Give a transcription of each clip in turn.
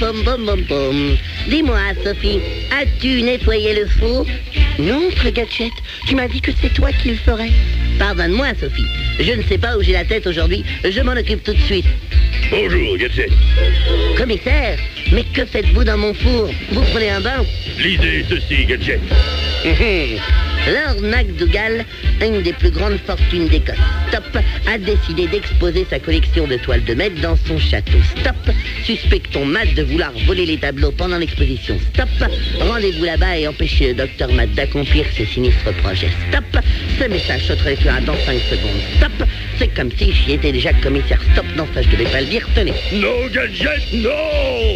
pom pom pom pom. Dis-moi, Sophie, as-tu nettoyé le four? Non, oncle Gadget, tu m'as dit que c'est toi qui le ferais. Pardonne-moi, Sophie. Je ne sais pas où j'ai la tête aujourd'hui. Je m'en occupe tout de suite. Bonjour, Gadget. Commissaire, mais que faites-vous dans mon four? Vous prenez un bain? Lisez ceci, Gadget. Lord MacDougall, une des plus grandes fortunes d'Écosse, Stop, a décidé d'exposer sa collection de toiles de maître dans son château. Stop, suspectons Matt de vouloir voler les tableaux pendant l'exposition. Stop, rendez-vous là-bas et empêchez le docteur Matt d'accomplir ses sinistres projets. Stop, ce message sautera dans 5 secondes. Stop, c'est comme si j'y étais déjà commissaire. Stop, non, ça je devais pas le dire, tenez. Non, Gadget, non!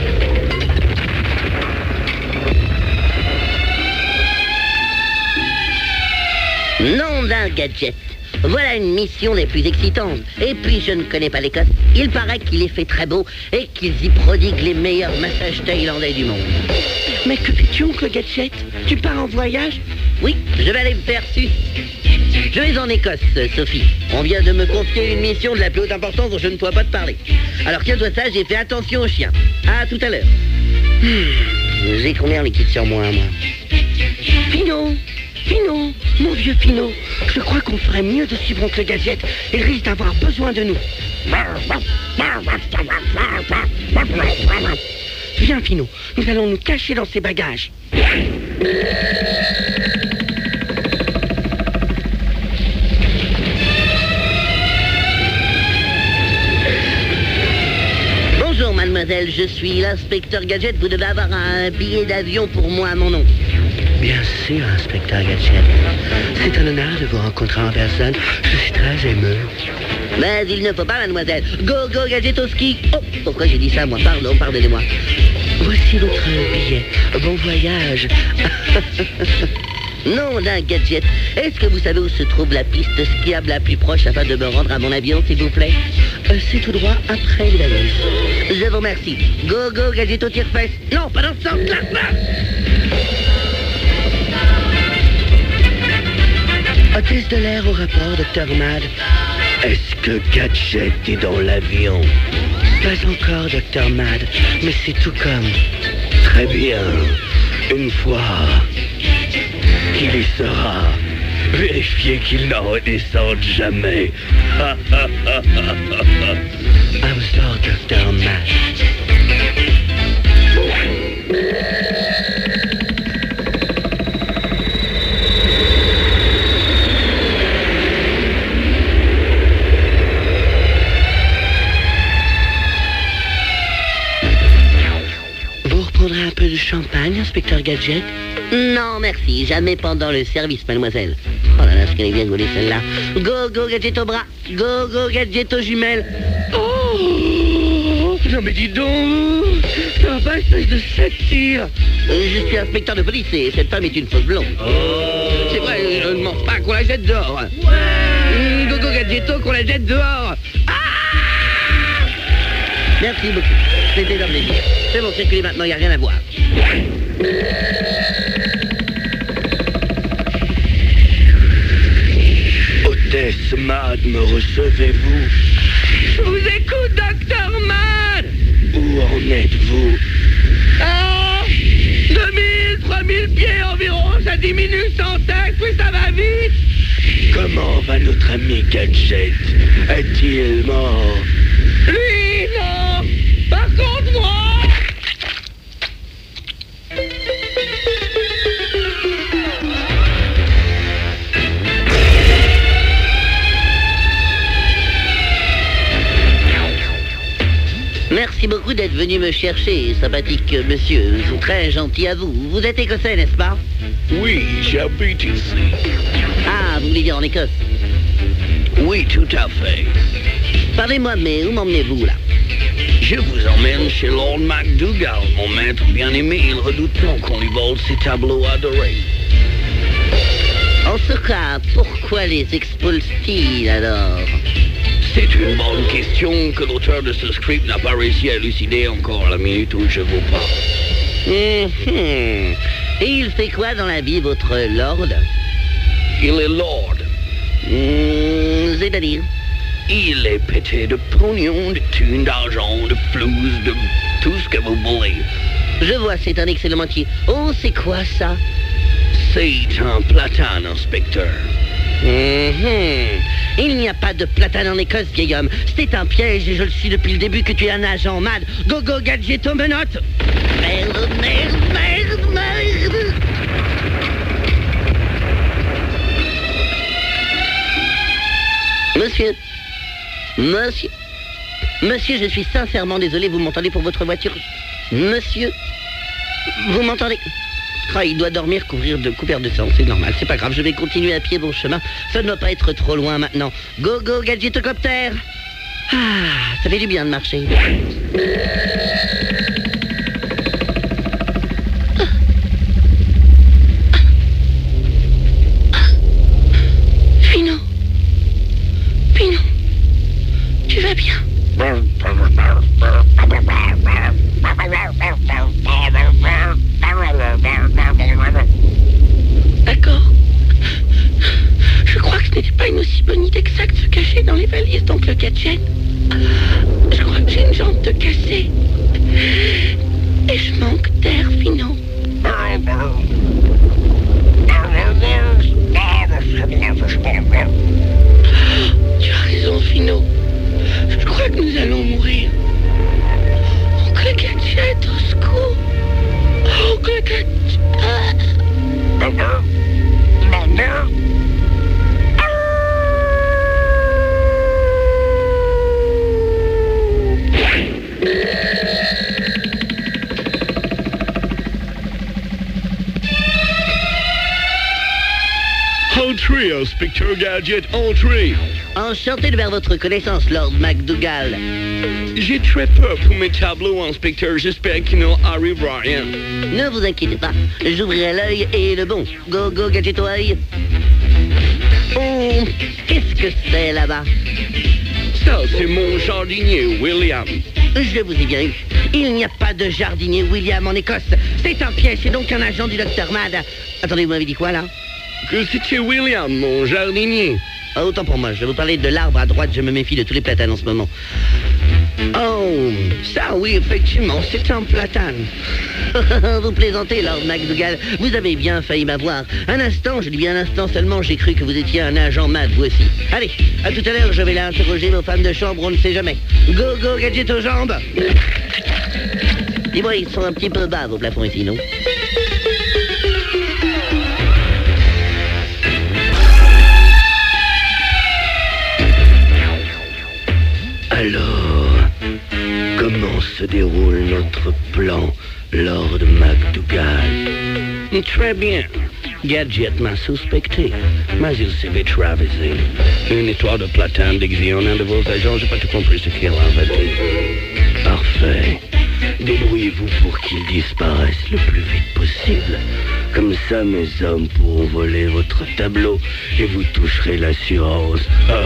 Nom d'un gadget. Voilà une mission des plus excitantes. Et puis, je ne connais pas l'Écosse. Il paraît qu'il est fait très beau et qu'ils y prodiguent les meilleurs massages thaïlandais du monde. Mais que fais-tu, oncle Gadget? Tu pars en voyage? Oui, je vais aller me faire sucer. Je vais en Écosse, Sophie. On vient de me confier une mission de la plus haute importance dont je ne pourrais pas te parler. Alors tiens-toi sage et fais attention aux chiens. À tout à l'heure. J'ai combien en liquide sur moi? Finot, mon vieux Finot, je crois qu'on ferait mieux de suivre oncle Gadget. Il risque d'avoir besoin de nous. Viens, Finot, nous allons nous cacher dans ses bagages. Bonjour, mademoiselle, je suis l'inspecteur Gadget. Vous devez avoir un billet d'avion pour moi à mon nom. Bien sûr, inspecteur Gadget. C'est un honneur de vous rencontrer en personne. Je suis très ému. Mais il ne faut pas, mademoiselle. Go, go, Gadget au ski. Oh, pourquoi j'ai dit ça, moi? Pardon, pardonnez-moi. Voici votre billet. Bon voyage. Nom d'un gadget. Est-ce que vous savez où se trouve la piste skiable la plus proche afin de me rendre à mon avion, s'il vous plaît? C'est tout droit après les valises. Je vous remercie. Go, go, Gadget au tire-fesse. Non, pas dans ce sens-là. Hôtesse de l'air au rapport, docteur Mad. Est-ce que Gadget est dans l'avion? Pas encore, docteur Mad, mais c'est tout comme. Très bien. Une fois qu'il y sera, vérifiez qu'il n'en redescende jamais. I'm sorry, docteur Mad. Un peu de champagne, inspecteur Gadget? Non, merci. Jamais pendant le service, mademoiselle. Oh là là, ce qu'elle est bien gaulée, celle-là. Go, go, Gadget au bras. Go, go, Gadget aux jumelles. Oh, non mais dis donc, ça va pas, espèce de satire. Je suis inspecteur de police et cette femme est une fausse blonde. Oh. C'est vrai, je ne mange pas qu'on la jette dehors. Ouais. Go, go, Gadgeto, qu'on la jette dehors. Ah! Merci beaucoup. C'était un plaisir. C'est bon, circuler maintenant, il n'y a rien à voir. Hôtesse Mad, me recevez-vous? Je vous écoute, docteur Mad. Où en êtes-vous? Ah, 2000, 3000 pieds environ, ça diminue sans cesse, puis ça va vite. Comment va notre ami Gadget? Est-il mort? Lui, non. Par contre, moi... Merci beaucoup d'être venu me chercher, sympathique monsieur. Très gentil à vous. Vous êtes écossais, n'est-ce pas? Oui, j'habite ici. Ah, vous voulez dire en Écosse? Oui, tout à fait. Parlez-moi, mais où m'emmenez-vous, là? Je vous emmène chez Lord MacDougall, mon maître bien-aimé. Il redoute tant qu'on lui vole ses tableaux adorés. En ce cas, pourquoi les expulse-t-il, alors? C'est une bonne question que l'auteur de ce script n'a pas réussi à élucider encore à la minute où je vous parle. Et il fait quoi dans la vie, votre lord? Il est lord. C'est-à-dire? il est pété de pognon, de thunes, d'argent, de flouze, de tout ce que vous voulez. Je vois, c'est un excellent mentier. Oh, c'est quoi ça? C'est un platane, inspecteur. Il n'y a pas de platane en Écosse, vieil homme. C'est un piège et je le suis depuis le début que tu es un agent mad. Go, go, gadget aux menottes. Merde, merde, merde, merde. Monsieur, je suis sincèrement désolé, vous m'entendez pour votre voiture? Monsieur, vous m'entendez? Ah, il doit dormir couvert de sang, c'est normal, c'est pas grave, je vais continuer à pied mon chemin, ça ne doit pas être trop loin maintenant. Go, go, gadgetocoptère. Ah, ça fait du bien de marcher. Finot, tu vas bien? D'accord. Je crois que ce n'était pas une aussi bonne idée que ça de se cacher dans les valises d'oncle Gadget. Je crois que j'ai une jambe de cassée. Et je manque d'air, Finot. Tu as raison, Finot. Je crois que nous allons mourir. Oncle Gadget, au secours. Oncle Gadget. Entrez, inspecteur Gadget, entrez. Enchanté de faire votre connaissance, Lord MacDougall. J'ai très peur pour mes tableaux, inspecteur. J'espère qu'il n'arrivera rien. Ne vous inquiétez pas, j'ouvrirai l'œil et le bon. Go, go, gadget au œil. Oh, qu'est-ce que c'est là-bas? Ça, c'est mon jardinier, William. Je vous ai bien eu. Il n'y a pas de jardinier William en Écosse. C'est un piège, c'est donc un agent du Dr. Mad. Attendez, vous m'avez dit quoi, là? Que c'était William, mon jardinier. Ah, autant pour moi, je vais vous parler de l'arbre à droite, je me méfie de tous les platanes en ce moment. Oh, ça oui, effectivement, c'est un platane. Vous plaisantez, Lord MacDougall, vous avez bien failli m'avoir. Un instant, je dis bien un instant seulement, j'ai cru que vous étiez un agent mad, vous aussi. Allez, à tout à l'heure, je vais là interroger vos femmes de chambre, on ne sait jamais. Go, go, gadget aux jambes. Dis-moi, ils sont un petit peu bas, vos plafonds ici, non? Alors, comment se déroule notre plan, Lord MacDougall? Très bien. Gadget m'a suspecté, mais il s'est vite ravisé. Une histoire de platane déguisé en un de vos agents, j'ai pas tout compris ce qu'il avait dit. Parfait. Débrouillez-vous pour qu'il disparaisse le plus vite possible. Comme ça, mes hommes pourront voler votre tableau et vous toucherez l'assurance.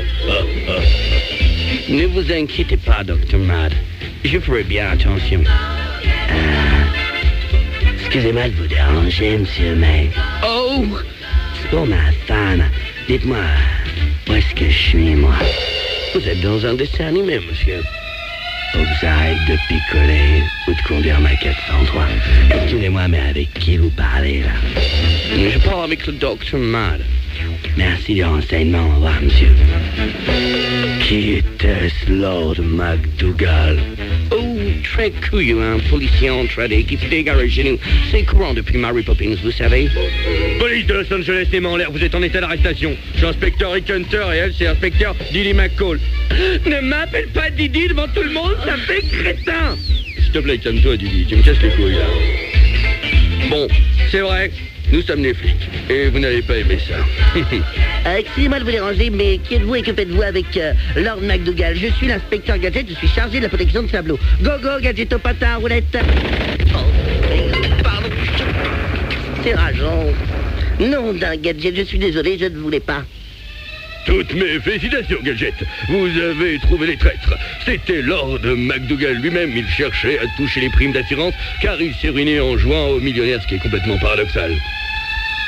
Ne vous inquiétez pas, Dr. Mad. Je ferai bien attention. Excusez-moi de vous déranger, monsieur, mais... Oh! C'est pour ma femme. Dites-moi, où est-ce que je suis, moi? Vous êtes dans un dessin animé, monsieur. Faut que j'arrête de picoler ou de conduire ma 403. Excusez-moi, mais avec qui vous parlez, là? Je parle avec le Dr. Mad. Merci des renseignements, au revoir, monsieur. Qui était-ce, Lord MacDougall? Oh, très couillu, un policier entraîné qui s'est égaré chez nous. C'est courant depuis Mary Poppins, vous savez. Police de Los Angeles, les mains en l'air, vous êtes en état d'arrestation. Je suis inspecteur Rick Hunter et elle, c'est inspecteur Didi McCall. Ne m'appelle pas Didi devant tout le monde, ça fait crétin. S'il te plaît, calme-toi, Didi, tu me casses les couilles, là. Bon, c'est vrai, nous sommes des flics, et vous n'allez pas aimer ça. Excusez-moi de vous déranger, mais qui êtes-vous et que faites-vous avec Lord MacDougall? Je suis l'inspecteur Gadget, je suis chargé de la protection de tableau. Go, go, Gadget au patin, roulette. Oh, pardon. C'est rageant. Non, d'un Gadget, je suis désolé, je ne voulais pas. Toutes mes félicitations, Gadget. Vous avez trouvé les traîtres. C'était Lord MacDougall lui-même. Il cherchait à toucher les primes d'assurance car il s'est ruiné en jouant au millionnaire, ce qui est complètement paradoxal.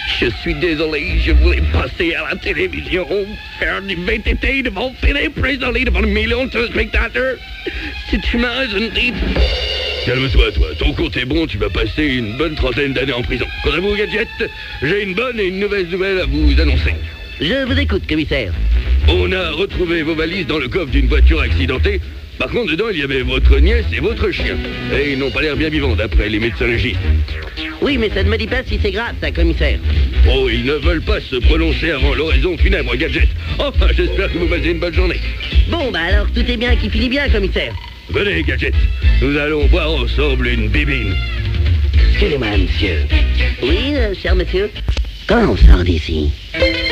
Je suis désolé, je voulais passer à la télévision, faire du VTT devant Philippe Présolé devant 1 million de spectateurs. Si tu m'as dit... Calme-toi, toi. Ton compte est bon, tu vas passer une bonne trentaine d'années en prison. Quant à vous, Gadget, j'ai une bonne et une mauvaise nouvelle à vous annoncer. Je vous écoute, commissaire. On a retrouvé vos valises dans le coffre d'une voiture accidentée. Par contre, dedans, il y avait votre nièce et votre chien. Et ils n'ont pas l'air bien vivants, d'après les médecins légistes. Oui, mais ça ne me dit pas si c'est grave, ça, commissaire. Oh, ils ne veulent pas se prononcer avant l'oraison funèbre, Gadget. Enfin, j'espère que vous passez une bonne journée. Bon, bah alors, tout est bien qui finit bien, commissaire. Venez, Gadget. Nous allons boire ensemble une bibine. Excusez-moi, monsieur. Oui, cher monsieur. Quand on sort d'ici?